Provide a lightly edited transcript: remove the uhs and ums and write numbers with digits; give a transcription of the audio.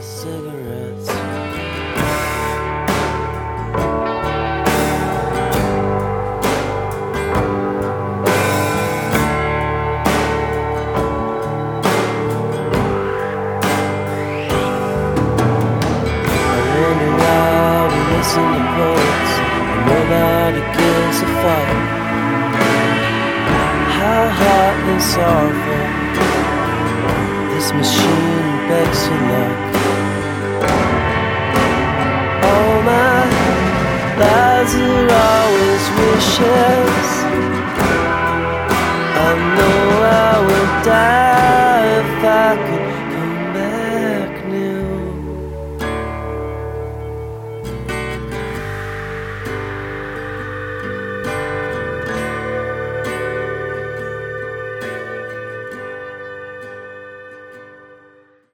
cigarettes. Listen to poets, and nobody gives a fuck. How hot and sorrowful this machine begs for luck. All my lives are always wishes.